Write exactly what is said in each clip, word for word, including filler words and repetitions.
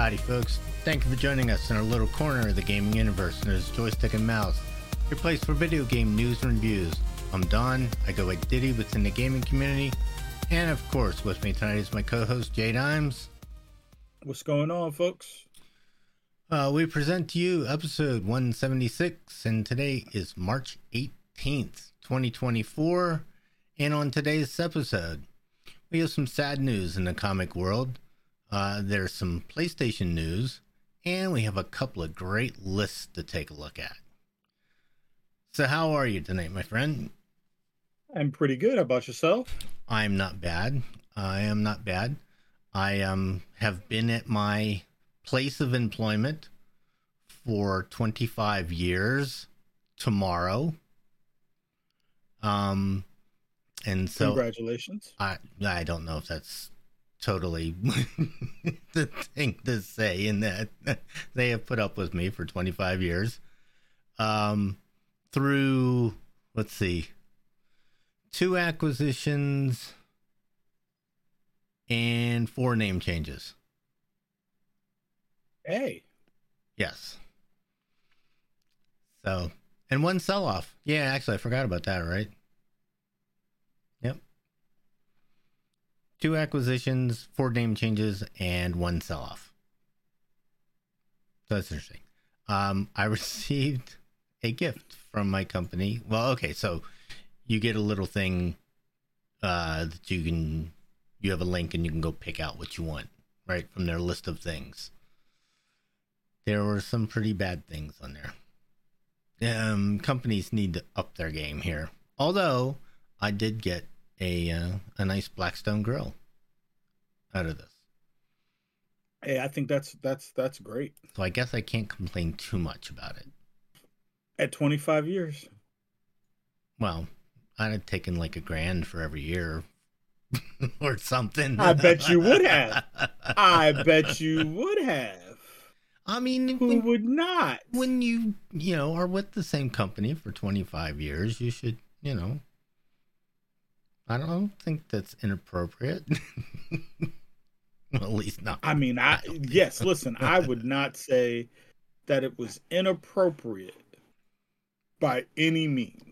Howdy folks, thank you for joining us in our little corner of the gaming universe known as Joystick and Mouse, your place for video game news and reviews. I'm Don, I go by Diddy within the gaming community, and of course with me tonight is my co-host Jay Dimes. What's going on, folks? Uh, we present to you episode one seventy-six, and today is March eighteenth, twenty twenty-four, and on today's episode, we have some sad news in the comic world. Uh, there's some PlayStation news, and we have a couple of great lists to take a look at. So how are you tonight, my friend? I'm pretty good. How about yourself? I'm not bad. I am not bad. I um have been at my place of employment for twenty-five years tomorrow. Um, and so congratulations. I I don't know if that's totally the thing to say, in that they have put up with me for twenty-five years. Um, through, let's see, two acquisitions and four name changes. Hey. Yes. So, and one sell-off. Yeah, actually, I forgot about that, right? Yep. Two acquisitions, four name changes, and one sell-off. So that's interesting. Um, I received a gift from my company. Well, okay, so you get a little thing uh, that you can, you have a link and you can go pick out what you want, right, from their list of things. There were some pretty bad things on there. Um, companies need to up their game here. Although I did get a uh, a nice Blackstone grill out of this. Hey, I think that's that's that's great. So I guess I can't complain too much about it. At twenty-five years. Well, I'd have taken like a grand for every year or something. I bet you would have. I bet you would have. I mean, who when, would not? When you, you know, are with the same company for twenty-five years, you should, you know, I don't think that's inappropriate. Well, at least not. I mean, I, yes, listen, I would not say that it was inappropriate by any means.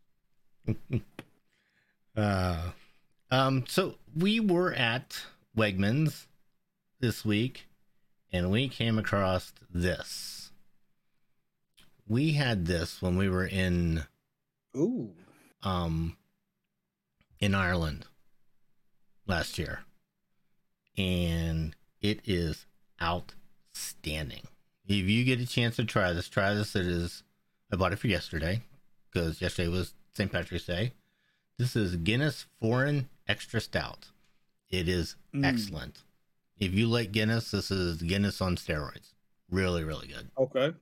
uh, um, so we were at Wegmans this week, and we came across this. We had this when we were in, ooh, um, in Ireland last year, and it is outstanding. If you get a chance to try this, try this. It is, I bought it for yesterday because yesterday was Saint Patrick's Day. This is Guinness Foreign Extra Stout. It is mm. excellent. If you like Guinness, this is Guinness on steroids. Really, really good. Okay.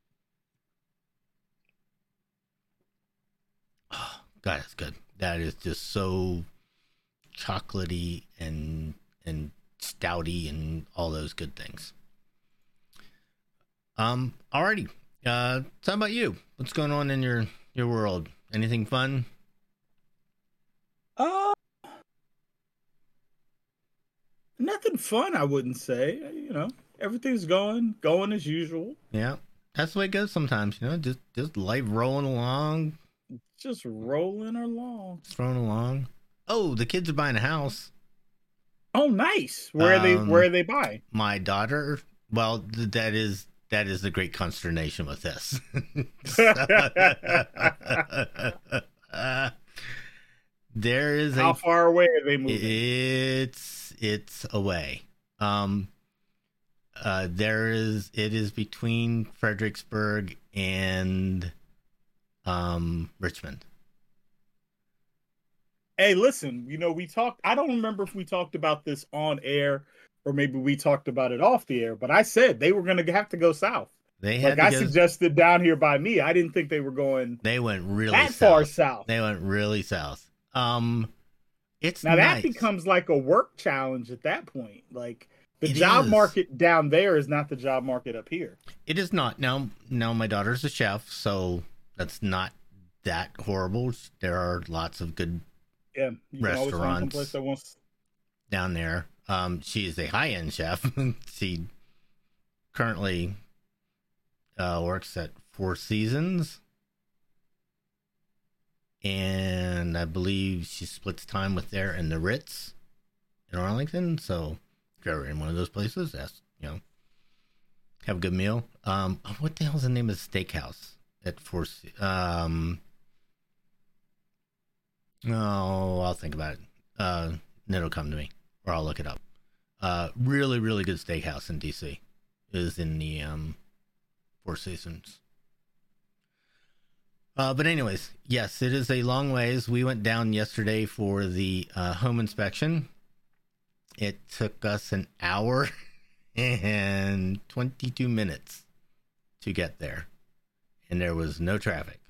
Oh, God, it's good. That is just so chocolatey and and stouty and all those good things. Um, alrighty. Uh, so how about you? What's going on in your, your world? Anything fun? Uh, nothing fun, I wouldn't say. You know, everything's going, going as usual. Yeah, that's the way it goes sometimes, you know, just, just life rolling along. Just rolling along. Just rolling along. Oh, the kids are buying a house. Oh, nice. Where um, are they, where are they buying? My daughter, well, that is, that is the great consternation with this. uh, there is How a, far away are they moving? It's it's away. Um, uh, there is it is between Fredericksburg and um Richmond. Hey, listen, you know, we talked, I don't remember if we talked about this on air or maybe we talked about it off the air, but I said they were going to have to go south. They had like to I go, suggested down here by me. I didn't think they were going. They went really that south. far south. They went really south. Um, it's now nice. That becomes like a work challenge at that point. Like the it job is. market down there is not the job market up here. It is not. Now, now my daughter's a chef, so that's not that horrible. There are lots of good yeah, you restaurants that wants... down there. Um, she is a high-end chef. she currently uh, works at Four Seasons. And I believe she splits time with there and the Ritz in Arlington. So if you're ever in one of those places, that's, you know, have a good meal. Um, what the hell's the name of the steakhouse at Four Seasons? Um, oh, I'll think about it. Uh, and it'll come to me, or I'll look it up. Uh, really, really good steakhouse in D C is in the um, Four Seasons. Uh, but anyways, yes, it is a long ways. We went down yesterday for the uh, home inspection. It took us an hour and twenty-two minutes to get there, and there was no traffic.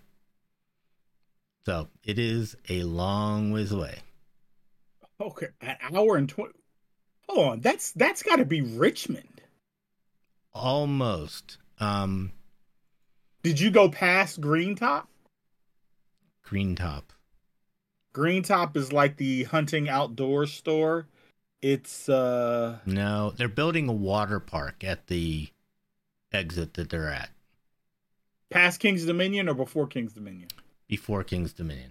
So it is a long ways away. Okay, an hour and twenty. Hold on, that's that's got to be Richmond. Almost. Um, Did you go past Green Top? Green Top. Green Top is like the hunting outdoors store. It's uh No, they're building a water park at the exit that they're at. past King's Dominion or before King's Dominion? Before King's Dominion.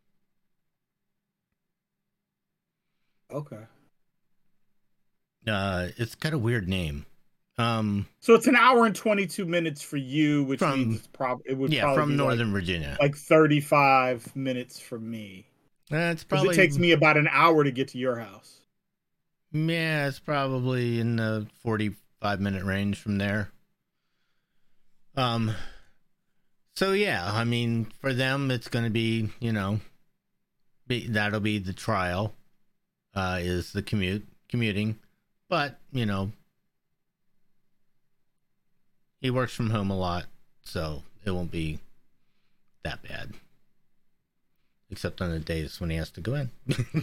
Okay. Uh, it's got a weird name. Um, So it's an hour and twenty-two minutes for you, which From- means it's prob- it would yeah, probably from be Northern like, Virginia. like thirty-five minutes for me. Uh, it's Because probably it takes me about an hour to get to your house. Yeah, it's probably in the forty-five minute range from there. Um, so yeah, I mean, for them, it's going to be, you know, be, that'll be the trial, uh, is the commute, commuting. But, you know, he works from home a lot, so it won't be that bad. Except on the days when he has to go in.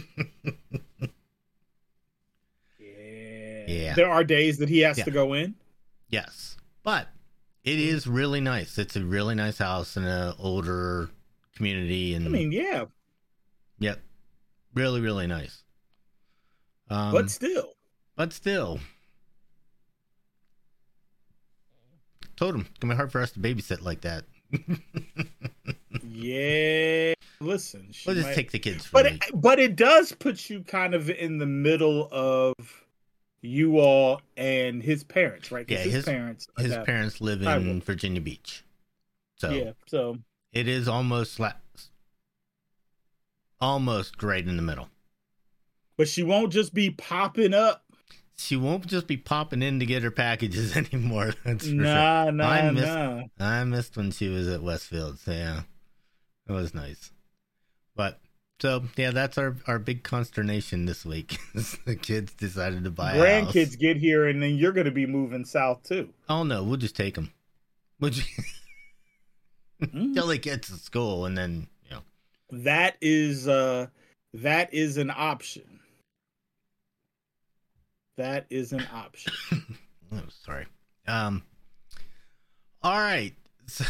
Yeah. Yeah. There are days that he has Yeah. to go in. Yes, but it is really nice. It's a really nice house in an older community, and I mean, yeah, yep, really, really nice. Um, but still. but still, told him it's gonna be hard for us to babysit like that. Yeah. Listen, she We'll just might- take the kids for but a it, week. but it does put you kind of in the middle of you all and his parents, right? 'Cause Yeah, his, his- parents. His adapt- parents live I in will. Virginia Beach, so Yeah. So it is almost la- almost right in the middle. but she won't just be popping up. She won't just be popping in to get her packages anymore. That's for sure. Nah, nah, I missed- nah. I missed when she was at Westfield, so yeah, it was nice. But so yeah, that's our, our big consternation this week. The kids decided to buy a house. Grandkids get here, and then you're going to be moving south too. Oh no, we'll just take them. We'll just Mm. till they get to school, and then you know. That is uh, that is an option. That is an option. Oh, sorry. Um. All right. So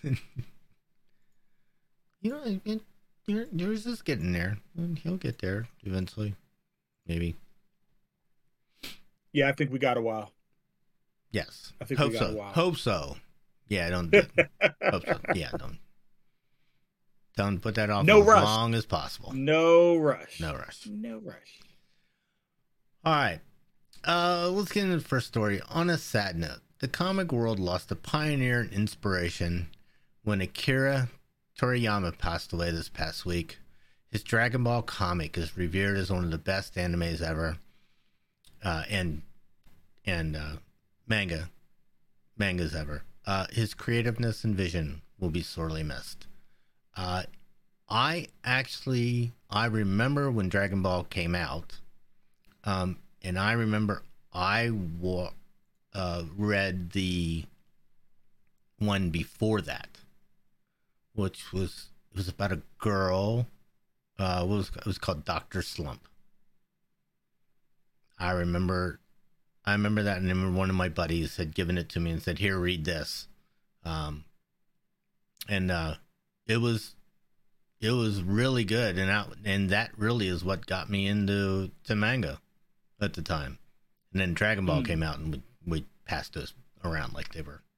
you know, it, your- yours is getting there. He'll get there eventually, maybe. Yeah, I think we got a while. Yes. I think Hope we got so. a while. Hope so. Yeah, don't. Hope so. Yeah, don't. Don't put that off No as rush. long as possible. No rush. No rush. No rush. All right. Uh, let's get into the first story. On a sad note, the comic world lost a pioneer and inspiration when Akira Toriyama passed away this past week. His Dragon Ball comic is revered as one of the best animes ever, uh, and and uh, manga mangas ever. Uh, his creativeness and vision will be sorely missed. Uh, I actually I remember when Dragon Ball came out, um, and I remember I wa- uh, read the one before that, which was it was about a girl. Uh, what was it was called Doctor Slump. I remember, I remember that, and I remember one of my buddies had given it to me and said, "Here, read this," um, and uh, it was, it was really good, and that, and that really is what got me into to manga at the time. And then Dragon Ball Mm. came out, and we, we passed us around like they were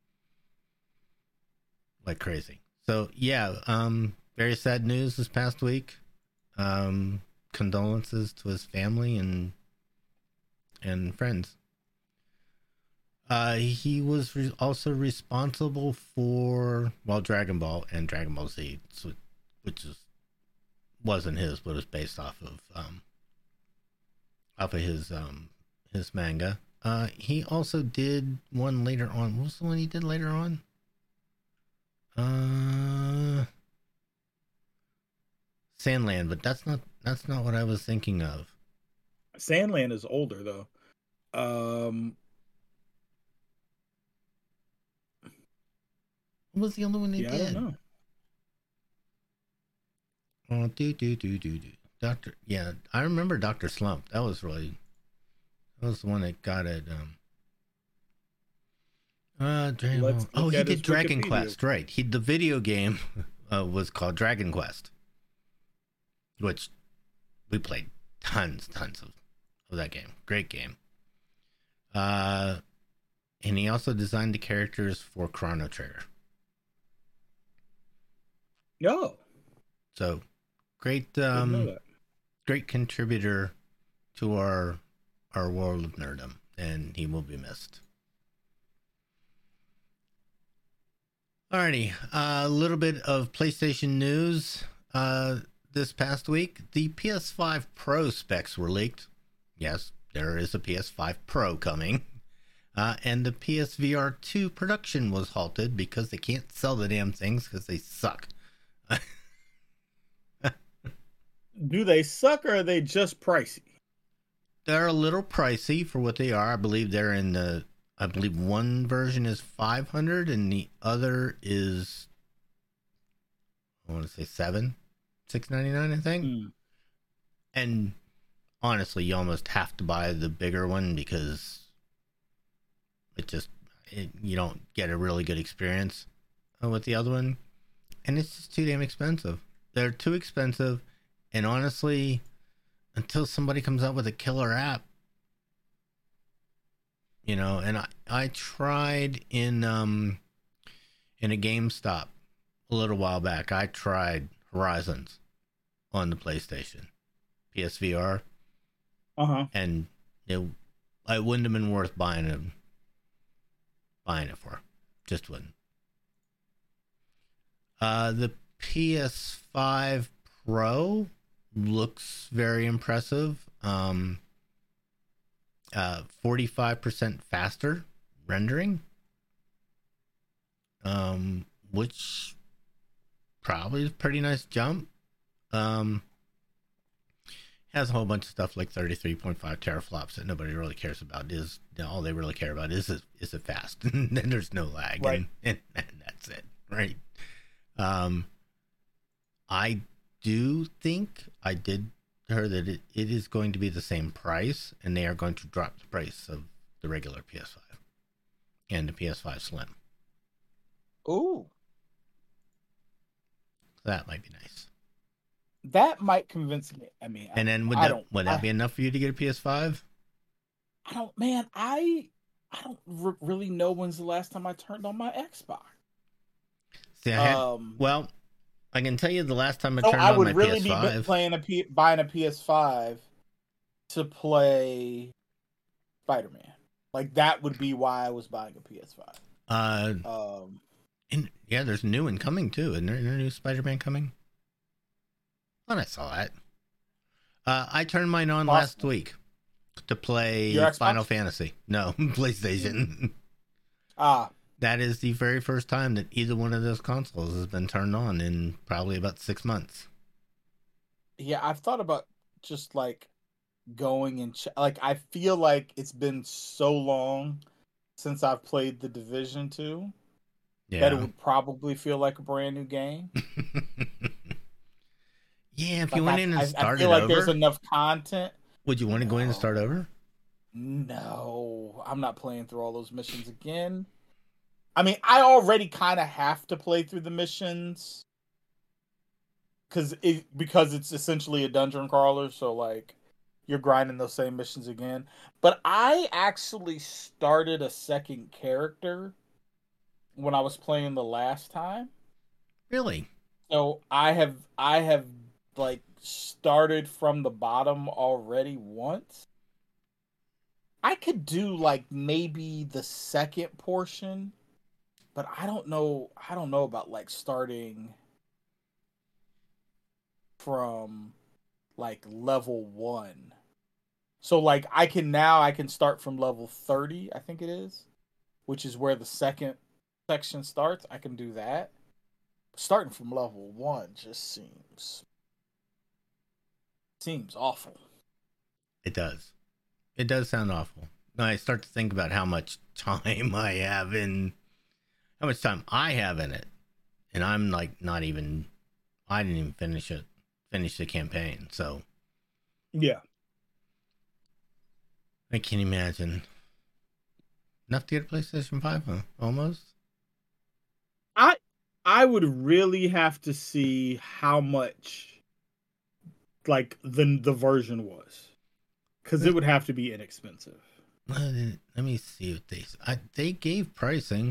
like crazy. So yeah, um, very sad news this past week. Um, condolences to his family and and friends. Uh, he was re- also responsible for well, Dragon Ball and Dragon Ball Z, so, which is wasn't his, but was based off of um, off of his um his manga. Uh, he also did one later on. What was the one he did later on? Uh, Sandland, but that's not that's not what I was thinking of. Sandland is older though. Um, what was the other one he yeah, did? I don't know. Oh, do do do do do. Doctor, yeah, I remember Doctor Slump. That was really that was the one that got it. Um, uh, Dragon Let's Ball. Oh, look he at did his Dragon Wikipedia. Quest, right? He the video game uh, was called Dragon Quest, which we played tons, tons of, of that game. Great game. Uh, and he also designed the characters for Chrono Trigger. No, So great, didn't know um, that. great contributor to our our world of nerdom, and he will be missed. Alrighty, a uh, little bit of PlayStation news. Uh, this past week, the P S five Pro specs were leaked. Yes, there is a P S five Pro coming. Uh, and the P S V R two production was halted because they can't sell the damn things because they suck. Do they suck or are they just pricey? They're a little pricey for what they are. I believe they're in the. I believe one version is five hundred and the other is. I want to say seven, six ninety nine. I think. Mm. And honestly, you almost have to buy the bigger one because it just it, you don't get a really good experience with the other one, and it's just too damn expensive. They're too expensive, and honestly, until somebody comes out with a killer app, you know. And I I tried in um in a GameStop a little while back. I tried Horizons on the PlayStation, P S V R, Uh huh. and it it wouldn't have been worth buying it buying it for. Just wouldn't. Uh, the P S five Pro looks very impressive. Um, uh, forty-five percent faster rendering. Um, which probably is a pretty nice jump. Um, has a whole bunch of stuff like thirty-three point five teraflops that nobody really cares about. Is you know, all they really care about is is, is it fast, and then there's no lag, Right. and, and, and that's it, right? Um, I do think I did hear that it, it is going to be the same price, and they are going to drop the price of the regular P S five and the P S five Slim. Ooh, That might be nice. that might convince me. I mean, And then would I that don't- would that I- be enough for you to get a P S five? I don't, man. I I don't r- really know when's the last time I turned on my Xbox. See, I had, Um, well, I can tell you the last time I so turned I on would my really P S be five. playing a P, buying a P S five to play Spider Man. Like that would be why I was buying a P S five. Uh, Um, and yeah, there's a new one coming too. Isn't there, isn't there a new Spider-Man coming? When I saw that, uh, I turned mine on last Possible. week to play Your Xbox? Final Fantasy. No, PlayStation. ah, That is the very first time that either one of those consoles has been turned on in probably about six months. yeah. I've thought about just like going and ch- like I feel like it's been so long since I've played the Division two that it Yeah. would probably feel like a brand new game. Yeah, if Like, you went I, in and I, I started feel like over, there's enough content. would you want to go in and No. start over? No, I'm not playing through all those missions again. I mean, I already kind of have to play through the missions because it because it's essentially a dungeon crawler. So like, you're grinding those same missions again. But I actually started a second character when I was playing the last time. Really? So I have I have like started from the bottom already once. I could do like maybe the second portion, but I don't know I don't know about like starting from like level one. So like I can now I can start from level thirty, I think it is, which is where the second section starts. I can do that. Starting from level one just seems seems awful. It does. It does sound awful. I start to think about how much time I have in, how much time I have in it, and I'm like not even, I didn't even finish it, finish the campaign. So yeah, I can't imagine. Enough to get a PlayStation five, huh? Almost. I I would really have to see how much like the the version was, because it would have to be inexpensive. Let me see what they I, they gave pricing.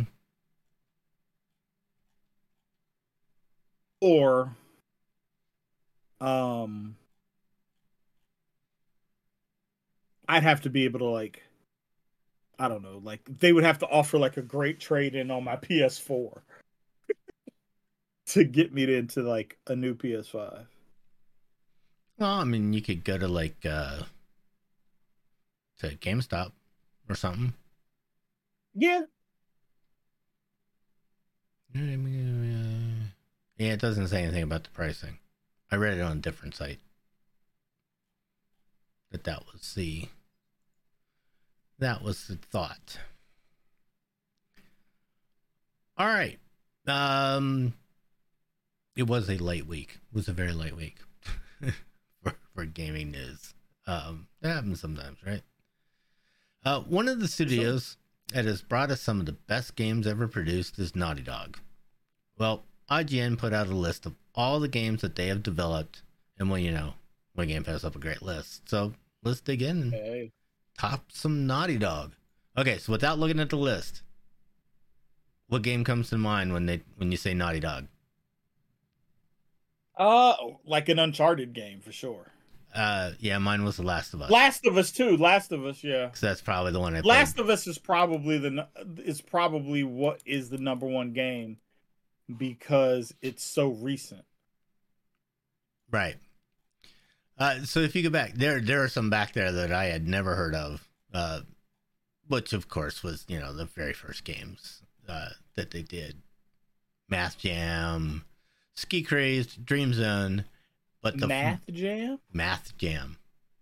Or um I'd have to be able to like I don't know, like they would have to offer like a great trade in on my P S four to get me into like a new P S five. Well, I mean, you could go to like uh to GameStop or something. Yeah. Yeah, it doesn't say anything about the pricing. I read it on a different site. That that was the that was the thought. All right. Um it was a late week. It was a very late week for, for gaming news. Um that happens sometimes, right? Uh one of the studios that has brought us some of the best games ever produced is Naughty Dog. Well, I G N put out a list of all the games that they have developed, and well, you know, when Game Pass up a great list. So let's dig in and Hey. top some Naughty Dog. Okay, so without looking at the list, what game comes to mind when they when you say Naughty Dog? Uh like an Uncharted game for sure. Uh, yeah, mine was The Last of Us. Last of Us too. Last of Us, yeah. Because that's probably the one I played. Last of Us is probably the is probably what is the number one game because it's so recent. Right. Uh, so if you go back, there there are some back there that I had never heard of, uh, which of course was, you know, the very first games uh, that they did. Math Jam, Ski Crazed, Dream Zone, but the Math Jam? Math Jam.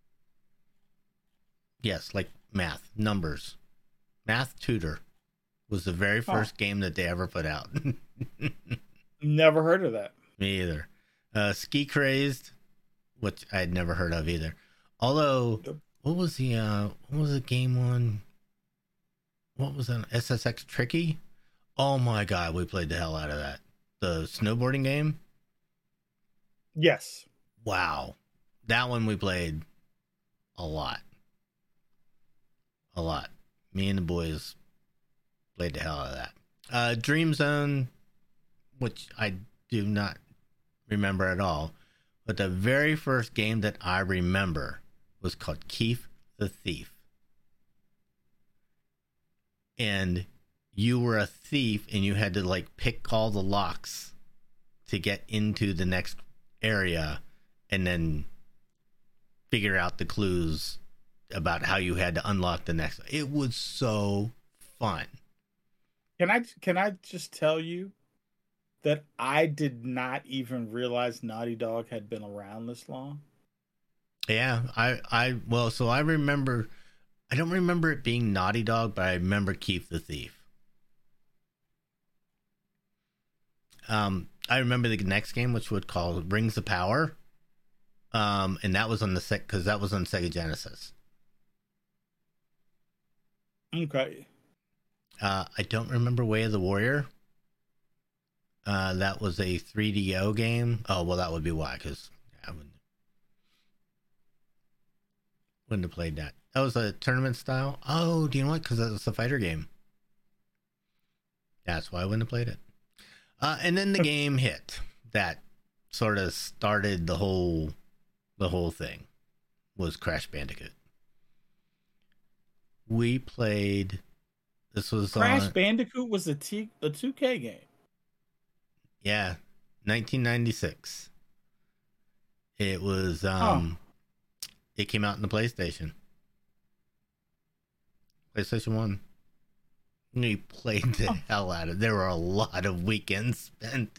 Yes, like math, numbers. Math Tutor was the very first huh. game that they ever put out. Never heard of that. Me either. Uh, Ski Crazed, which I'd never heard of either. Although, what was the uh, what was the game on? What was that? S S X Tricky? Oh my god, we played the hell out of that. The snowboarding game? Yes. Wow. That one we played a lot. A lot. Me and the boys played the hell out of that. Uh, Dream Zone, which I do not remember at all, but the very first game that I remember was called Keef the Thief. And you were a thief and you had to like pick all the locks to get into the next area and then figure out the clues about how you had to unlock the next. It was so fun. Can I can I just tell you that I did not even realize Naughty Dog had been around this long? Yeah, I I well, so I remember I don't remember it being Naughty Dog, but I remember Keef the Thief. Um, I remember the next game, which was called Rings of Power, um, and that was on the sec because that was on Sega Genesis. Okay. Uh, I don't remember Way of the Warrior. Uh, that was a three D O game. Oh well, that would be why, because I would. Wouldn't have played that. That was a tournament style. Oh, do you know what? Because that was a fighter game. That's why I wouldn't have played it. Uh, and then the game hit. That sort of started the whole, the whole thing. Was Crash Bandicoot. We played. This was Crash on, Bandicoot was a T a two K game. Yeah, nineteen ninety-six. It was. Um, oh. It came out in the PlayStation. PlayStation One. We played the oh. hell out of it. There were a lot of weekends spent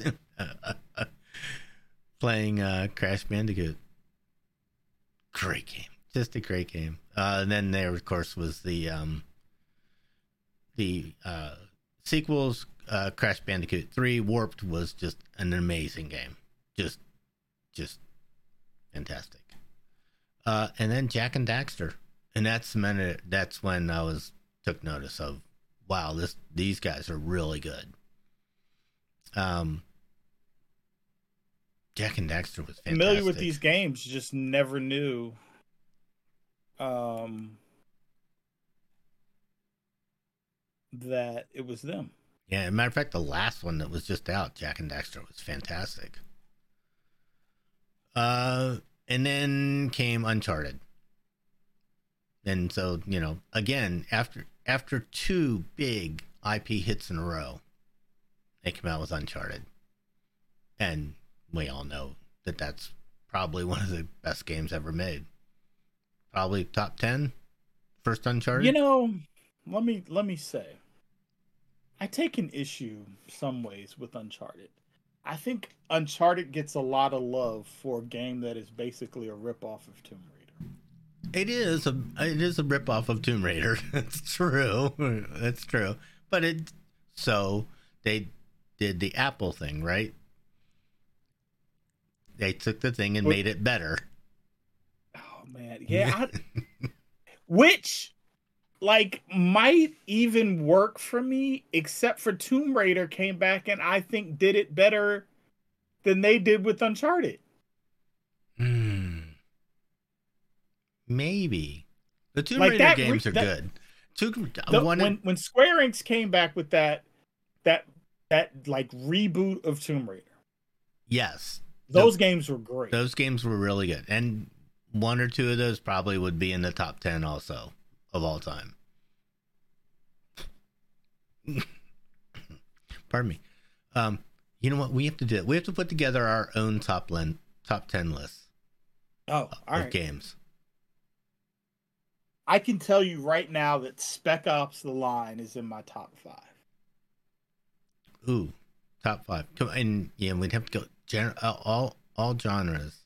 playing uh, Crash Bandicoot. Great game. Just a great game. Uh, and then there, of course, was the um, the uh, sequels. Uh, Crash Bandicoot three Warped was just an amazing game. Just, just fantastic. Uh, and then Jak and Daxter, and that's when that's when I was took notice of. Wow, this these guys are really good. Um, Jak and Daxter was fantastic. Familiar with these games, just never knew. Um, that it was them. Yeah, as a matter of fact, the last one that was just out, Jak and Daxter, was fantastic. Uh, and then came Uncharted. And so, you know, again, after after two big I P hits in a row, they came out with Uncharted. And we all know that that's probably one of the best games ever made. Probably top ten, first Uncharted. You know, let me let me say, I take an issue some ways with Uncharted. I think Uncharted gets a lot of love for a game that is basically a ripoff of Tomb Raider. It is a it is a ripoff of Tomb Raider. It's true. That's true. But it so they did the Apple thing, right? They took the thing and made it better. Oh man, yeah. I, which like might even work for me, except for Tomb Raider came back and I think did it better than they did with Uncharted. Hmm. Maybe the Tomb like Raider that, games are that, good. Two, the, one when when Square Enix came back with that that that like reboot of Tomb Raider. Yes, those the, games were great. Those games were really good, and one or two of those probably would be in the top ten also of all time. Pardon me. Um, you know what we have to do? We have to put together our own top len- top ten lists. Oh, all of right. Games. I can tell you right now that Spec Ops: The Line is in my top five. Ooh, top five. Come on, and yeah, we'd have to go gen- all all genres.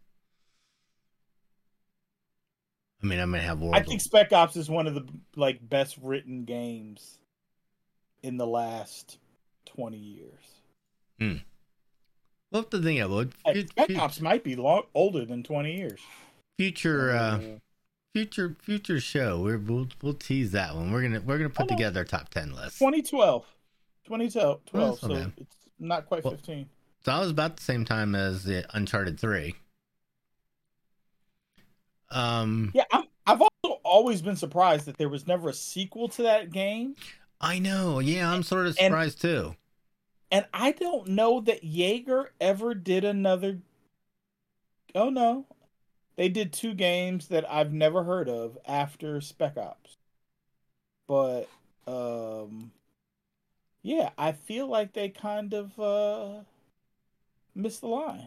I mean, I'm gonna have World. I think Spec Ops is one of the like best written games in the last twenty years. Hmm. We'll have to think of it. Hey, Spec Ops might be long, older than twenty years. Future, uh, future, future show. We're, we'll we'll tease that one. We're gonna we're gonna put oh, together a top ten list. twenty twelve twenty twelve Oh, so bad. It's not quite well, fifteen. So I was about the same time as the Uncharted three. Um. Yeah, I'm, I've also always been surprised that there was never a sequel to that game. I know. Yeah, I'm sort of surprised and, too. And I don't know that Jaeger ever did another. Oh no, they did two games that I've never heard of after Spec Ops. But um, yeah, I feel like they kind of uh, missed the line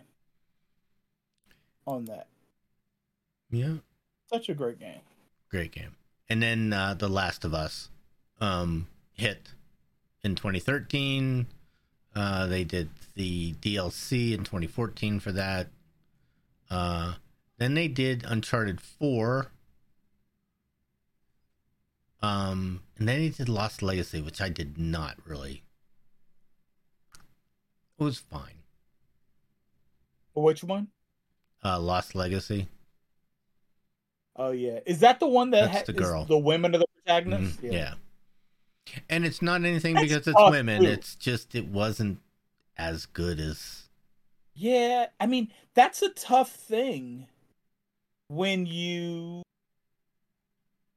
on that. Yeah. Such a great game. Great game. And then uh, The Last of Us um, hit in twenty thirteen. Uh, they did the D L C in twenty fourteen for that. Uh, then they did Uncharted four. Um, and then they did Lost Legacy, which I did not really. It was fine. Which one? Uh, Lost Legacy. Oh yeah, is that the one that That's ha- the girl? The women are the protagonists. Mm-hmm. Yeah. yeah, and it's not anything That's because it's women. Too. It's just it wasn't as good as. Yeah, I mean that's a tough thing when you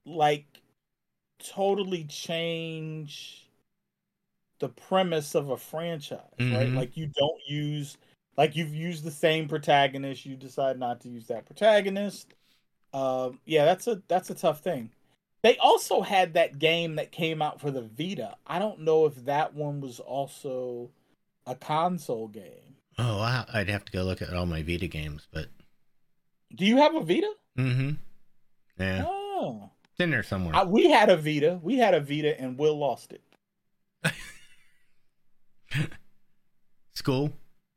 like totally change the premise of a franchise, mm-hmm. right? Like you don't use, like you've used the same protagonist, you decide not to use that protagonist. Um, yeah, that's a that's a tough thing. They also had that game that came out for the Vita. I don't know if that one was also a console game. Oh, I'd have to go look at all my Vita games, but do you have a Vita? Mm-hmm. Yeah. Oh. It's in there somewhere. I, we had a Vita. We had a Vita, and Will lost it. School.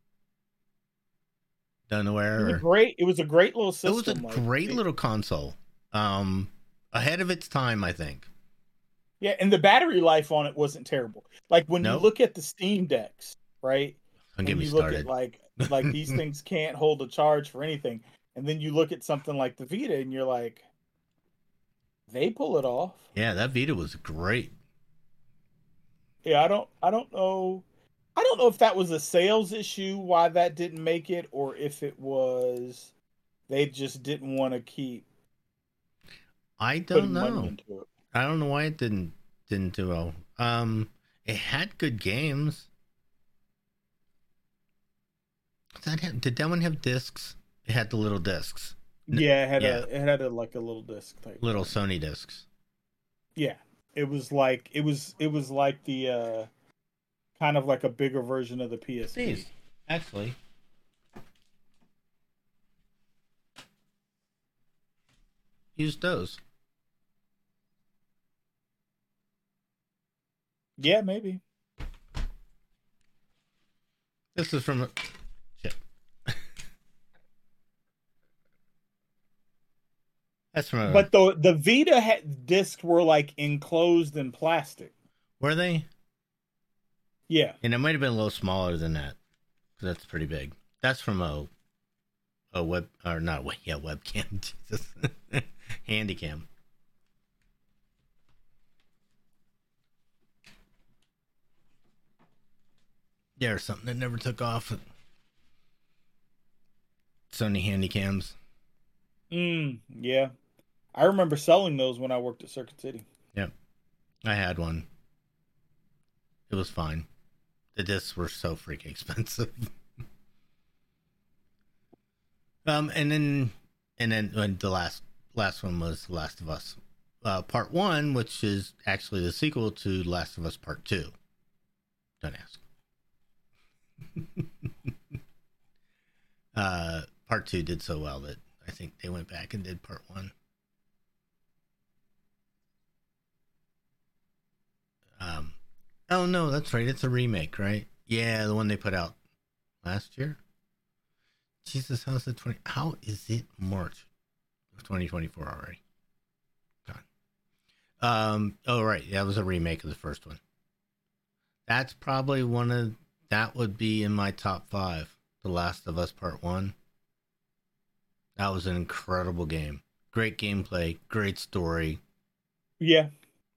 Don't know where. It was great. It was a great little system. It was a like, great it, little console. Um, ahead of its time, I think. Yeah, and the battery life on it wasn't terrible. Like when nope. you look at the Steam Decks, right? Don't get me you started. Look at like like these things can't hold a charge for anything, and then you look at something like the Vita, and you're like, they pull it off. Yeah, that Vita was great. Yeah, I don't, I don't know, I don't know if that was a sales issue why that didn't make it, or if it was they just didn't want to keep. I don't know. I don't know why it didn't didn't do well. Um, it had good games. Did that, have, did that one have discs? It had the little discs. Yeah, it had yeah. a it had a like a little disc type. Little thing. Sony discs. Yeah, it was like it was it was like the uh, kind of like a bigger version of the P S P. These, actually. Use those. Yeah, maybe. This is from. Shit. That's from. A... But the the Vita had, discs were like enclosed in plastic. Were they? Yeah. And it might have been a little smaller than that, because that's pretty big. That's from a. A web or not? A, yeah, webcam. Jesus, Handycam. Yeah, or something that never took off. Sony Handycams. Mm, yeah. I remember selling those when I worked at Circuit City. Yep. I had one. It was fine. The discs were so freaking expensive. um, and then, and then when the last last one was The Last of Us, uh, Part One, which is actually the sequel to Last of Us Part Two. Don't ask. uh, part two did so well that I think they went back and did part one. Um, oh no, that's right. It's a remake, right? Yeah, the one they put out last year. Jesus, how's it twenty? How is it March of twenty twenty-four already? God. Um. Oh right, that was a remake of the first one. That's probably one of. That would be in my top five. The Last of Us Part One. That was an incredible game. Great gameplay. Great story. Yeah.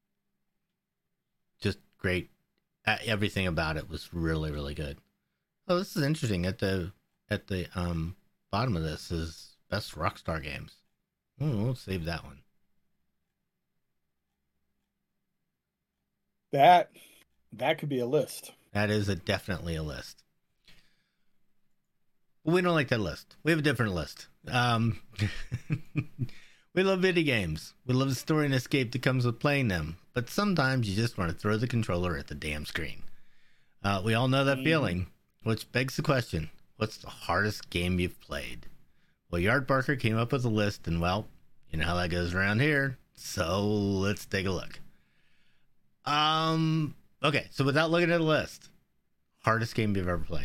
Just great. Everything about it was really, really good. Oh, this is interesting. At the at the um bottom of this is best Rockstar games. Ooh, we'll save that one. That that could be a list. That is a, definitely a list. We don't like that list. We have a different list. Um, we love video games. We love the story and escape that comes with playing them. But sometimes you just want to throw the controller at the damn screen. Uh, we all know that mm. feeling, which begs the question, what's the hardest game you've played? Well, Yard Barker came up with a list, and well, you know how that goes around here. So let's take a look. Um... Okay, so without looking at a list, hardest game you've ever played?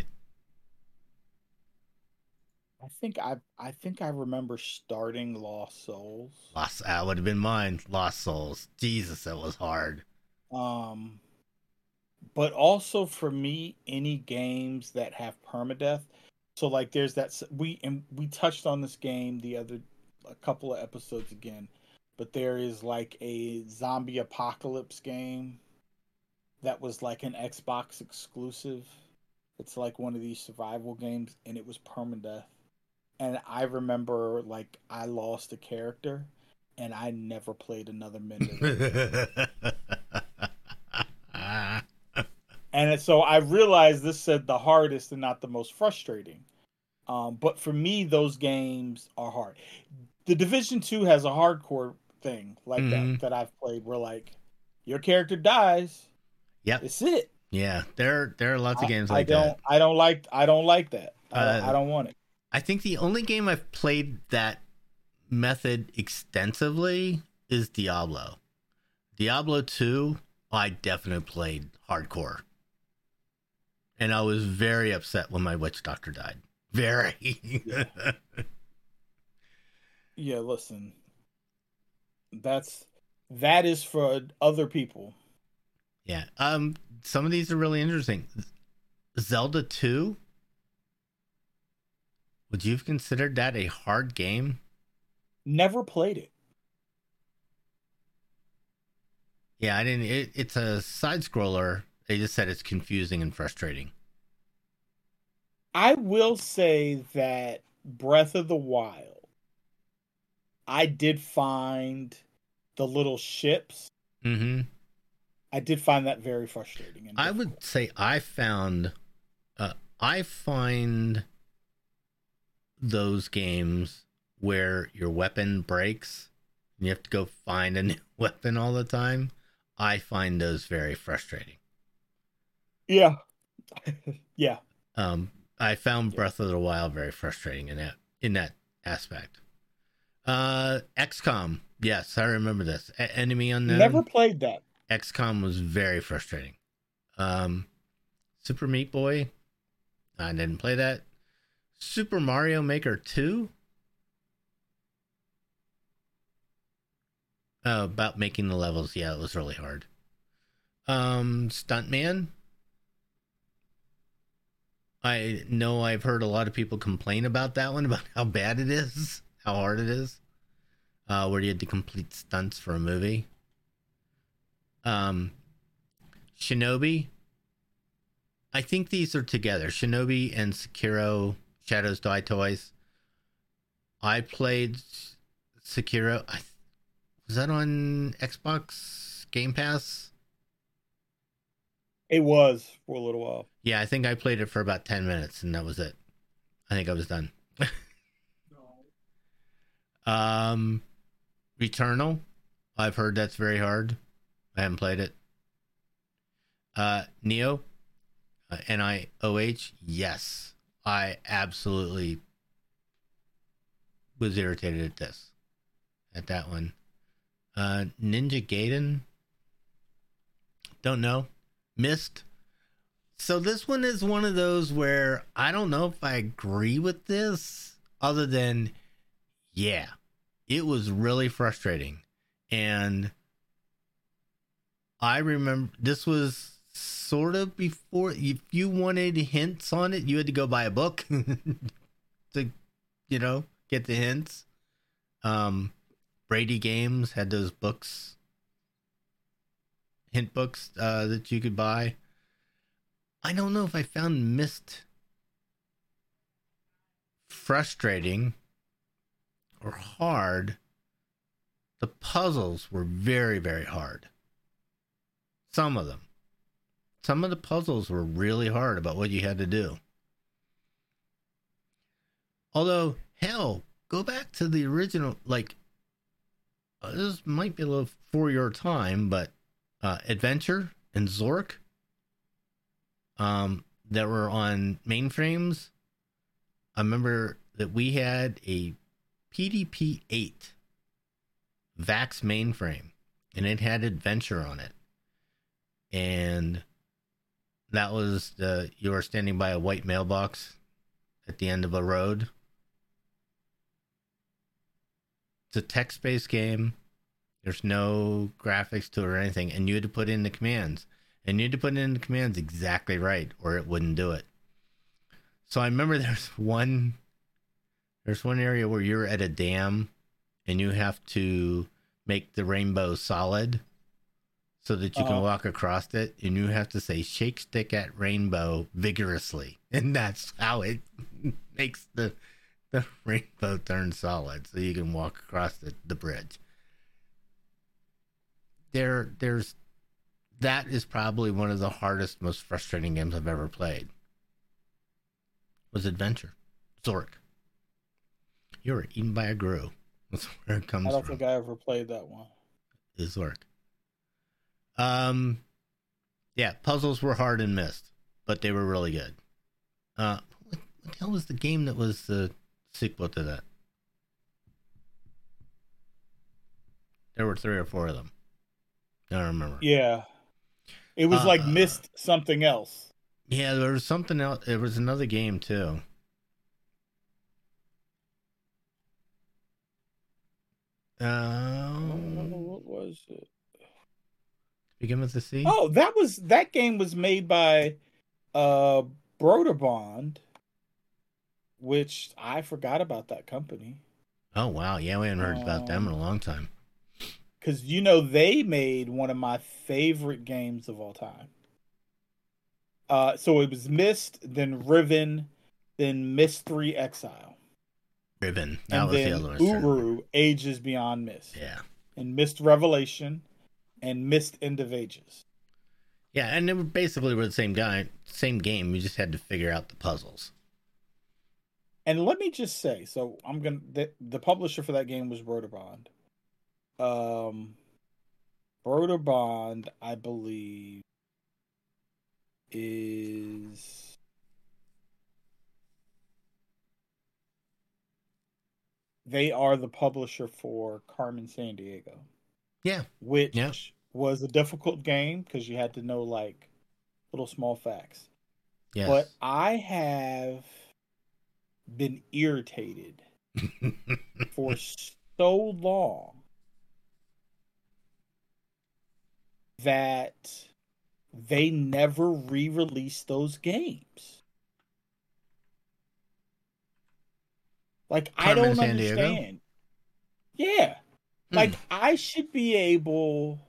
I think I I think I remember starting Lost Souls. Lost, that would have been mine. Lost Souls. Jesus, that was hard. Um, but also for me, any games that have permadeath. So like, there's that we and we touched on this game the other a couple of episodes again, but there is like a zombie apocalypse game. That was like an Xbox exclusive. It's like one of these survival games, and it was permadeath. And I remember, like, I lost a character, and I never played another minute of it. And so I realized this said the hardest and not the most frustrating. Um, but for me, those games are hard. The Division two has a hardcore thing like mm-hmm. that that I've played where like your character dies. Yep. It's it. Yeah. There there are lots of games I, like I don't, that. I don't like I don't like that. I, uh, I don't want it. I think the only game I've played that method extensively is Diablo. Diablo two, I definitely played hardcore. And I was very upset when my witch doctor died. Very. yeah. yeah, listen. That's that is for other people. Yeah. Um some of these are really interesting. Zelda two? Would you have considered that a hard game? Never played it. Yeah, I didn't it, it's a side scroller. They just said it's confusing and frustrating. I will say that Breath of the Wild, I did find the little ships. Mm-hmm. I did find that very frustrating. And I would say I found, uh, I find those games where your weapon breaks and you have to go find a new weapon all the time. I find those very frustrating. Yeah. yeah. Um, I found Breath of the Wild very frustrating in that in that aspect. Uh, X COM, yes, I remember this. A- Enemy Unknown. Never played that. X COM was very frustrating. Um, Super Meat Boy, I didn't play that. Super Mario Maker two. Oh, about making the levels, yeah, it was really hard. Um, Stuntman. I know I've heard a lot of people complain about that one, about how bad it is, how hard it is, uh, where you had to complete stunts for a movie. Um, Shinobi. I think these are together. Shinobi and Sekiro Shadows Die Twice. I played Sekiro. I, was that on Xbox Game Pass? It was for a little while. Yeah, I think I played it for about ten minutes and that was it. I think I was done. no. Um, Returnal. I've heard that's very hard. I haven't played it. Uh, Neo. Uh, N I O H. Yes. I absolutely was irritated at this. At that one. Uh, Ninja Gaiden. Don't know. Myst. So this one is one of those where I don't know if I agree with this, other than, yeah, it was really frustrating. And I remember this was sort of before, if you wanted hints on it, you had to go buy a book to, you know, get the hints. Um, Brady Games had those books, hint books uh, that you could buy. I don't know if I found Myst frustrating or hard. The puzzles were very, very hard. Some of them. Some of the puzzles were really hard about what you had to do. Although, hell, go back to the original, like, uh, this might be a little for your time, but uh, Adventure and Zork, um, that were on mainframes. I remember that we had a P D P eight VAX mainframe, and it had Adventure on it. And that was the, you were standing by a white mailbox at the end of a road. It's a text-based game. There's no graphics to it or anything, and you had to put in the commands. And you had to put in the commands exactly right, or it wouldn't do it. So I remember there's one, there's one area where you're at a dam, and you have to make the rainbow solid so that you uh-huh. can walk across it, and you have to say "shake stick at rainbow" vigorously, and that's how it makes the the rainbow turn solid, so you can walk across the, the bridge. there, there's that is probably one of the hardest, most frustrating games I've ever played. Was Adventure, Zork. You were eaten by a Gru. That's where it comes I don't from. think I ever played that one. Is Zork. Um, yeah, puzzles were hard and missed, but they were really good. Uh, what, what the hell was the game that was the sequel to that? There were three or four of them. I don't remember. Yeah. It was uh, like Missed something else. Yeah, there was something else. There was another game too. Um, what was it? Begin with the C? Oh, that was that game was made by uh Broderbond, which I forgot about that company. Oh wow, yeah, we haven't heard um, about them in a long time. Because you know they made one of my favorite games of all time. Uh, so it was Myst, then Riven, then Myst three Exile. Riven, that and was then the other one. Uru, Ages Beyond Myst. Yeah. And Myst Revelation, and Myst End of Ages. Yeah, and they were basically were the same guy, same game. You just had to figure out the puzzles. And let me just say, so I'm gonna the, the publisher for that game was Broderbond. Um, Broderbond, I believe, is they are the publisher for Carmen Sandiego. Yeah, which yeah. was a difficult game because you had to know like little small facts. Yes. But I have been irritated for so long that they never re-released those games. Like, Carmen I don't Sandiego? understand. Yeah. Like, mm. I should be able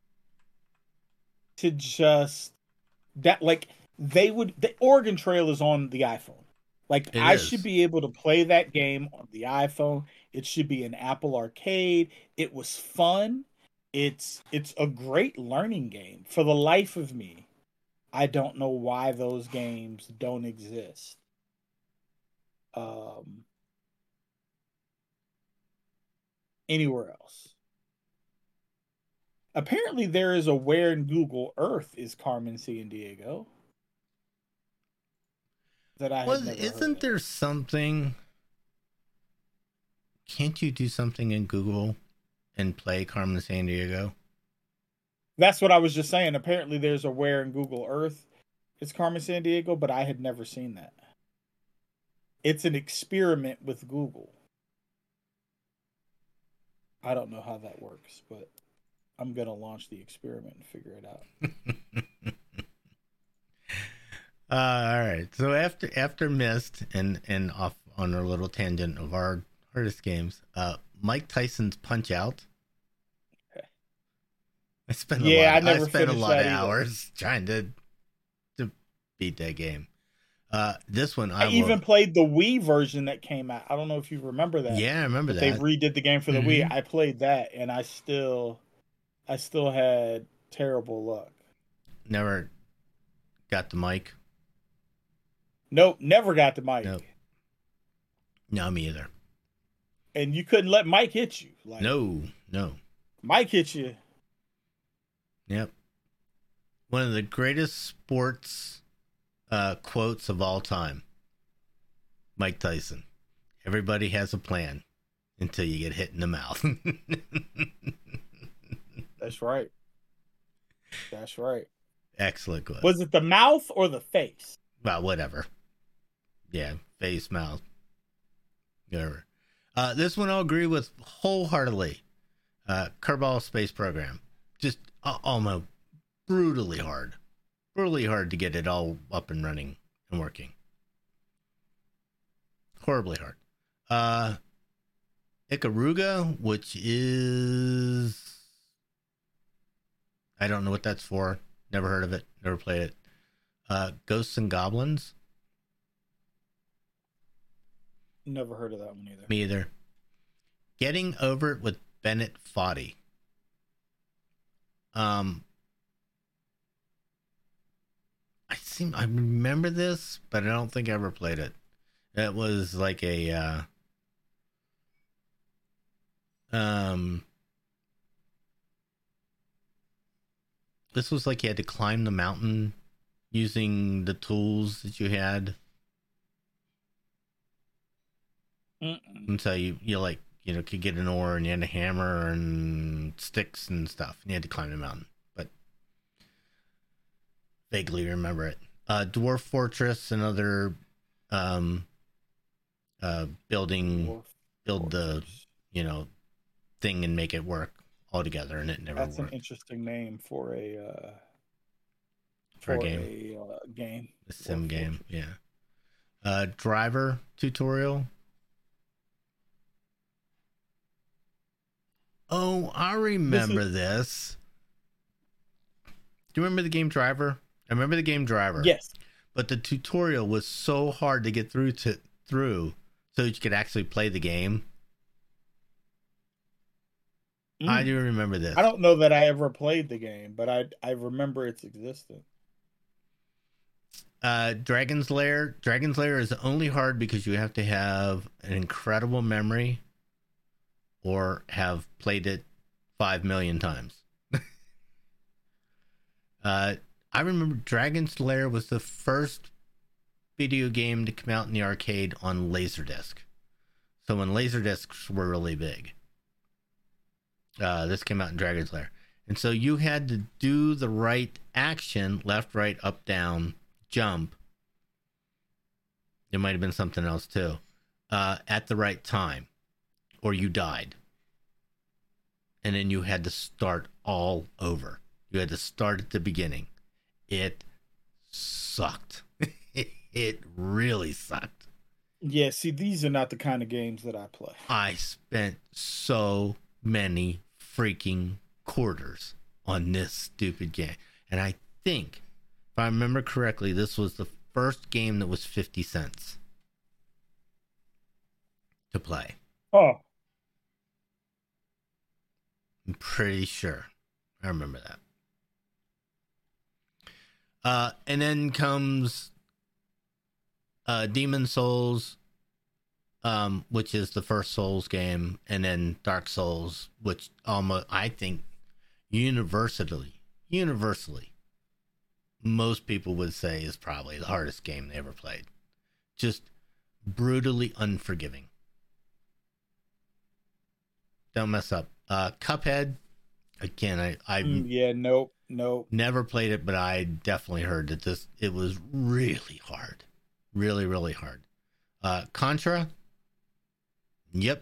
to just that like they would the Oregon Trail is on the iPhone. Like it I is. should be able to play that game on the iPhone. It should be an Apple Arcade. It was fun. It's it's a great learning game. For the life of me, I don't know why those games don't exist. Um anywhere else. Apparently, there is a where in Google Earth is Carmen Sandiego. That I well, had never isn't heard there of. something? Can't you do something in Google and play Carmen Sandiego? That's what I was just saying. Apparently, there's a where in Google Earth it's Carmen Sandiego, but I had never seen that. It's an experiment with Google. I don't know how that works, but I'm going to launch the experiment and figure it out. uh, all right. So after after Myst and, and off on our little tangent of our hardest games, uh, Mike Tyson's Punch Out. I spent a yeah, lot, I never I spent a lot of either. hours trying to to beat that game. Uh, this one, I, I even played the Wii version that came out. I don't know if you remember that. Yeah, I remember that. They redid the game for the mm-hmm. Wii. I played that, and I still, I still had terrible luck. Never got the mic. Nope, never got the mic. Nope. No, me either. And you couldn't let Mike hit you. Like, no, no. Mike hit you. Yep. One of the greatest sports uh, quotes of all time. Mike Tyson. Everybody has a plan until you get hit in the mouth. That's right. That's right. Excellent quote. Was it the mouth or the face? Well, whatever. Yeah, face, mouth. Whatever. Uh, this one I'll agree with wholeheartedly. Uh, Kerbal Space Program. Just uh, almost brutally hard. Brutally hard to get it all up and running and working. Horribly hard. Uh, Ikaruga, which is... I don't know what that's for. Never heard of it. Never played it. Uh, Ghosts and Goblins. Never heard of that one either. Me either. Getting Over It with Bennett Foddy. Um, I seem I remember this, but I don't think I ever played it. It was like a uh, um. This was like you had to climb the mountain using the tools that you had. Mm-mm. And so you you like you know could get an oar and you had a hammer and sticks and stuff, and you had to climb the mountain. But vaguely remember it. Uh, Dwarf Fortress, another um, uh, building, Dwarf build Fortress. the you know thing and make it work all together, and it never. That's worked. An interesting name for a uh, for, for a game. A uh, game, a sim Dwarf game, Fortress. yeah. Uh, driver tutorial. Oh, I remember this, is... this. Do you remember the game Driver? I remember the game Driver. Yes. But the tutorial was so hard to get through to through so that you could actually play the game. Mm. I do remember this. I don't know that I ever played the game, but I I remember its existence. Uh, Dragon's Lair. Dragon's Lair is only hard because you have to have an incredible memory or have played it five million times. uh, I remember Dragon's Lair was the first video game to come out in the arcade on Laserdisc. So when Laserdiscs were really big. Uh, this came out in Dragon's Lair. And so you had to do the right action, left, right, up, down, jump. It might have been something else too. Uh, at the right time. Or you died. And then you had to start all over. You had to start at the beginning. It sucked. It really sucked. Yeah, see, these are not the kind of games that I play. I spent so many freaking quarters on this stupid game. And I think, if I remember correctly, this was the first game that was fifty cents to play. Oh. I'm pretty sure. I remember that. Uh, and then comes uh, Demon Souls, um, which is the first Souls game, and then Dark Souls, which almost I think universally, universally, most people would say is probably the hardest game they ever played. Just brutally unforgiving. Don't mess up. Uh, Cuphead, again, I, I mm, yeah, nope, nope. Never played it, but I definitely heard that this it was really hard, really, really hard. Uh, Contra, yep.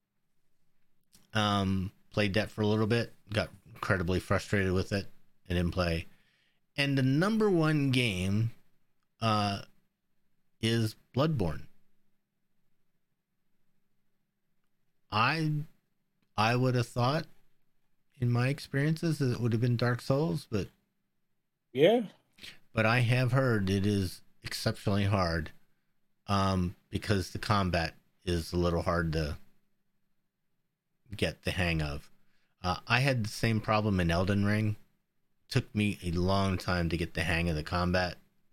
Um, played that for a little bit, got incredibly frustrated with it, and didn't play. And the number one game, uh, is Bloodborne. I. I would have thought, in my experiences, that it would have been Dark Souls, but yeah, but I have heard it is exceptionally hard, um, because the combat is a little hard to get the hang of. Uh, I had the same problem in Elden Ring. Took me a long time to get the hang of the combat.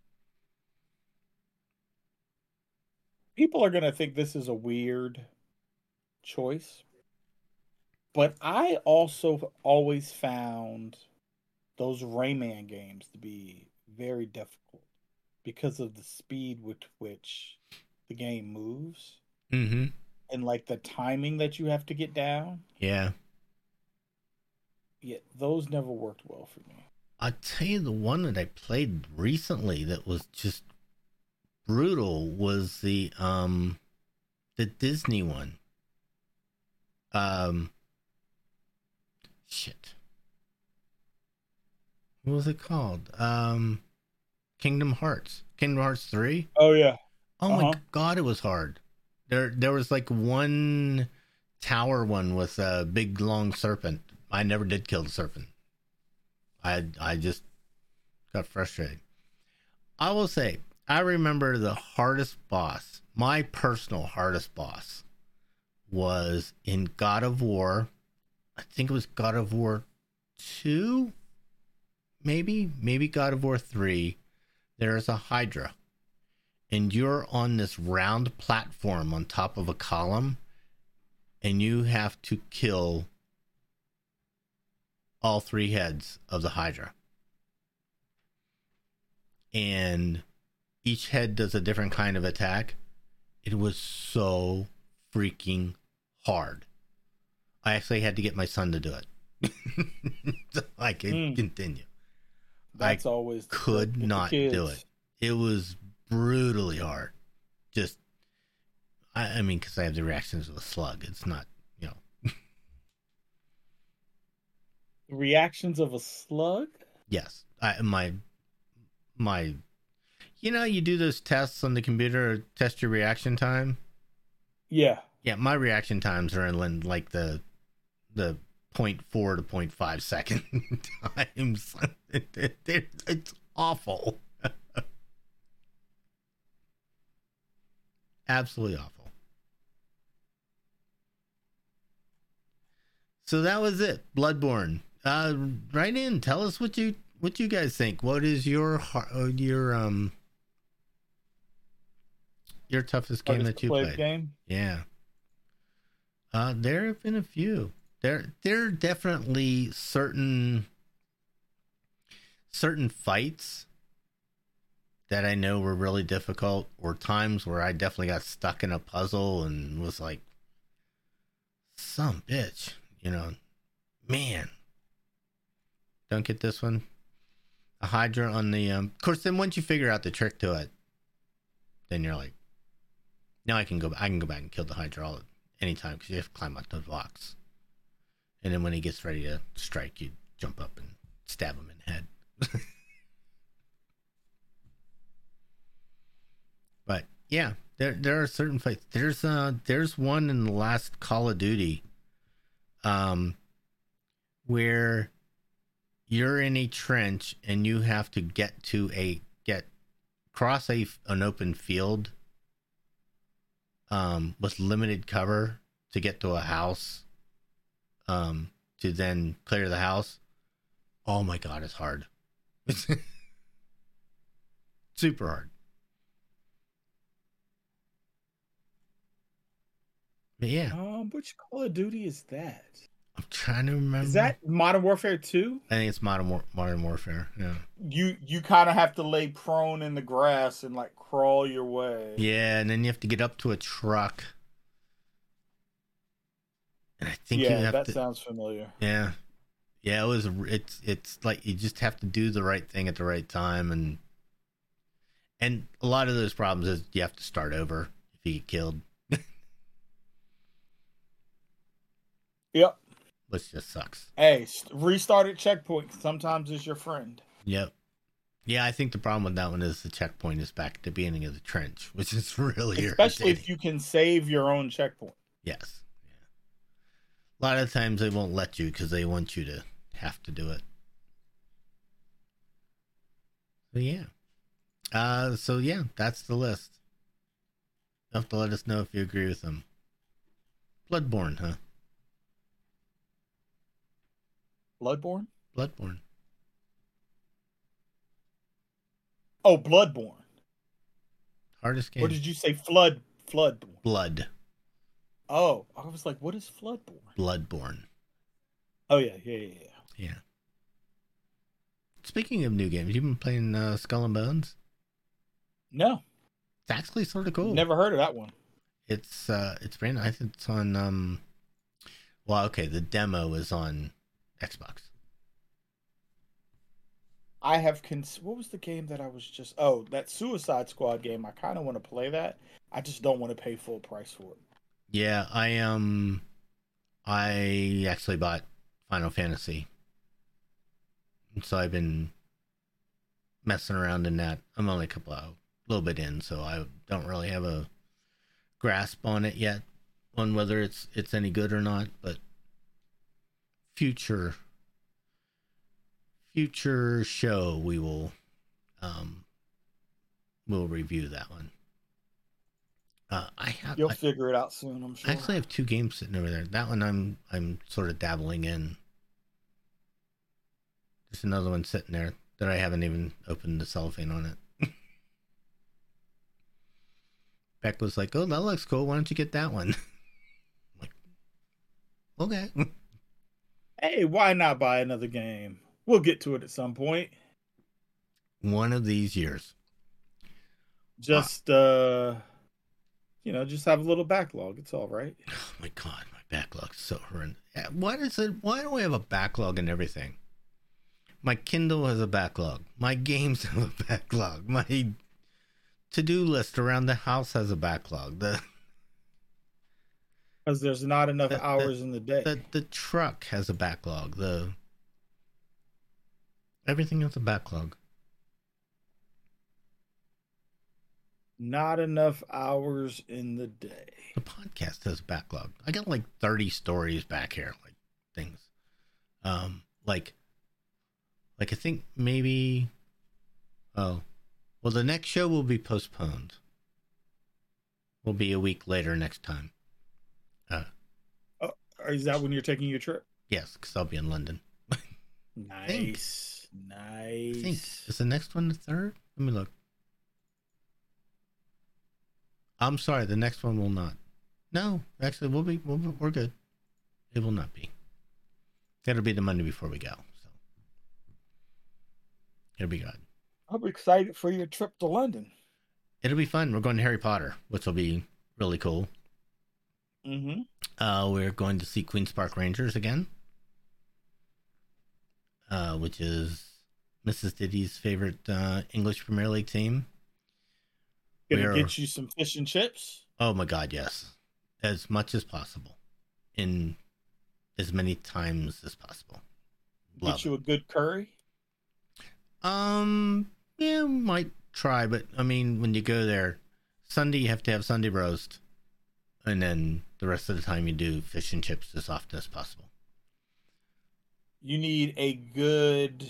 People are gonna think this is a weird choice. But I also always found those Rayman games to be very difficult because of the speed with which the game moves. Mm-hmm. And like the timing that you have to get down. Yeah. Yeah, those never worked well for me. I'll tell you the one that I played recently that was just brutal was the um the Disney one. Um Shit. What was it called? Um, Kingdom Hearts. Kingdom Hearts three? Oh, yeah. Oh, uh-huh. My God, it was hard. There there was like one tower one with a big, long serpent. I never did kill the serpent. I, I just got frustrated. I will say, I remember the hardest boss, my personal hardest boss, was in God of War. I think it was God of War two maybe, maybe God of War three, there is a Hydra. And you're on this round platform on top of a column, and you have to kill all three heads of the Hydra. And each head does a different kind of attack. It was so freaking hard. I actually had to get my son to do it so I could mm. continue. That's I always could not do it. It was brutally hard. Just, I, I mean, because I have the reactions of a slug. It's not, you know. Reactions of a slug? Yes. I, my, my, you know, you do those tests on the computer, test your reaction time. Yeah. Yeah, my reaction times are in like the, the zero point four to zero point five second times. It, it, it, it's awful. Absolutely awful. So that was it. Bloodborne. Uh, write in. Tell us what you what you guys think. What is your your um your toughest game that you played? Game? Yeah. Uh, there have been a few. There there are definitely certain certain fights that I know were really difficult, or times where I definitely got stuck in a puzzle and was like, some bitch, you know, man, don't get this one. A Hydra on the, um, of course, then once you figure out the trick to it, then you're like, now I can go, I can go back and kill the Hydra all anytime, because you have to climb up the blocks. And then when he gets ready to strike, you jump up and stab him in the head. But yeah, there there are certain fights. There's uh there's one in the last Call of Duty, um, where you're in a trench and you have to get to a get cross a an open field, um, with limited cover to get to a house, um, to then clear the house. Oh my God, it's hard. It's super hard. But yeah. Um, which Call of Duty is that? I'm trying to remember. Is that Modern Warfare two? I think it's Modern War- Modern Warfare. Yeah. You you kind of have to lay prone in the grass and like crawl your way. Yeah, and then you have to get up to a truck. And I think yeah, you have that to, sounds familiar. Yeah, yeah. It was. It's it's like you just have to do the right thing at the right time, and and a lot of those problems is you have to start over if you get killed. Yep. Which just sucks. Hey, restart at checkpoint sometimes is your friend. Yep. Yeah, I think the problem with that one is the checkpoint is back at the beginning of the trench, which is really especially irritating. If you can save your own checkpoint. Yes. Yeah. A lot of times they won't let you because they want you to have to do it. So yeah. Uh, so yeah, that's the list. You have to let us know if you agree with them. Bloodborne, huh? Bloodborne? Bloodborne. Oh, Bloodborne. Hardest game. What did you say? Flood. Floodborne. Blood. Oh, I was like, what is Floodborne? Bloodborne. Oh, yeah, yeah, yeah, yeah. Yeah. Speaking of new games, you been playing uh, Skull and Bones? No. It's actually sort of cool. Never heard of that one. It's uh, it's brand. I think it's on. Um, well, okay, the demo is on Xbox. I have cons- what was the game that I was just oh that Suicide Squad game. I kind of want to play that. I just don't want to pay full price for it. Yeah, I um I actually bought Final Fantasy. So I've been messing around in that. I'm only a couple of, a little bit in, so I don't really have a grasp on it yet on whether it's it's any good or not, but future future show we will um we'll review that one. Uh, I have. You'll I, figure it out soon, I'm sure. I actually have two games sitting over there. That one I'm I'm sort of dabbling in. There's another one sitting there that I haven't even opened the cellophane on it. Beck was like, "Oh, that looks cool. Why don't you get that one?" I'm like, okay. Hey, why not buy another game? We'll get to it at some point. One of these years. Just, uh, you know, just have a little backlog. It's all right. Oh my God, my backlog's so horrendous. What is it? Why do I have a backlog and everything? My Kindle has a backlog. My games have a backlog. My to-do list around the house has a backlog. The Because there's not enough the, hours the, in the day. The, the truck has a backlog. The everything has a backlog. Not enough hours in the day. The podcast has a backlog. I got like thirty stories back here, like things. Um, like, like I think maybe. Oh, well, the next show will be postponed. Will be a week later next time. Uh, oh, is that when you're taking your trip? Yes, because I'll be in London. Nice, nice. I think is the next one the third. Let me look. I'm sorry, the next one will not. No, actually, we'll be, we'll be we're good. It will not be. It'll be the Monday before we go. So it'll be good. I'm excited for your trip to London. It'll be fun. We're going to Harry Potter, which will be really cool. Mm-hmm. Uh, we're going to see Queen's Park Rangers again, uh, which is Missus Diddy's favorite uh, English Premier League team. Gonna we're, get you some fish and chips? Oh my God, yes. As much as possible. In as many times as possible. Love get you it. A good curry? Um, yeah, might try, but I mean, when you go there, Sunday you have to have Sunday roast, and then the rest of the time you do fish and chips as often as possible. You need a good,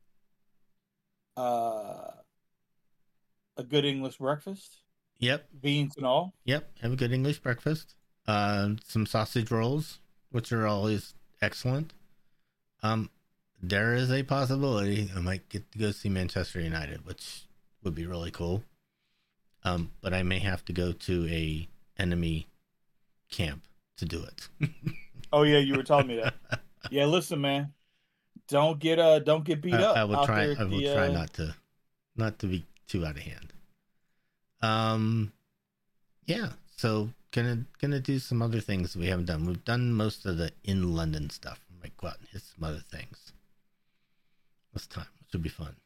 uh, a good English breakfast. Yep. Beans and all. Yep. Have a good English breakfast. Uh, some sausage rolls, which are always excellent. Um, there is a possibility I might get to go see Manchester United, which would be really cool. Um, but I may have to go to a enemy camp to do it. Oh yeah, you were telling me that. Yeah, listen, man, don't get uh, don't get beat I, up. I will try. I will the, try uh... not to, not to be too out of hand. Um, yeah. So gonna gonna do some other things we haven't done. We've done most of the in London stuff. We might go out and hit some other things this time, which would be fun.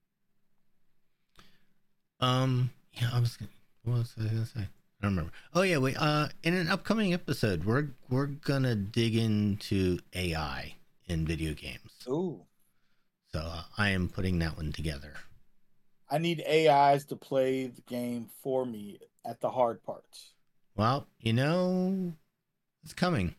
Um, yeah, I was gonna, what was I gonna say? I don't remember. Oh yeah, wait. Uh, in an upcoming episode, we're we're gonna dig into A I in video games. Ooh. So uh, I am putting that one together. I need A Is to play the game for me at the hard parts. Well, you know, it's coming.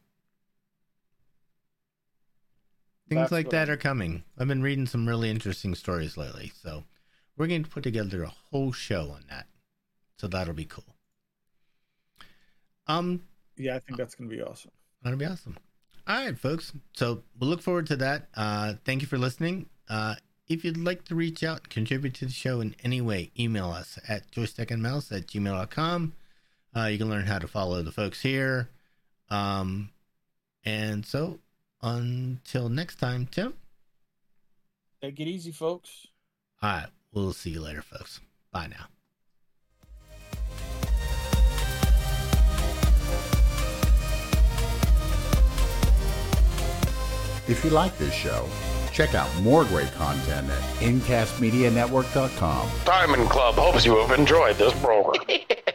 Things That's like that I'm... are coming. I've been reading some really interesting stories lately, so we're going to put together a whole show on that. So that'll be cool. Um, yeah, I think that's going to be awesome. That'll be awesome. All right, folks. So we'll look forward to that. Uh, thank you for listening. Uh, if you'd like to reach out, contribute to the show in any way, email us at joystickandmouse at gmail dot com. Uh, you can learn how to follow the folks here. Um, and so until next time, Tim. Take it easy, folks. All right. We'll see you later, folks. Bye now. If you like this show, check out more great content at incast media network dot com. Diamond Club hopes you have enjoyed this program.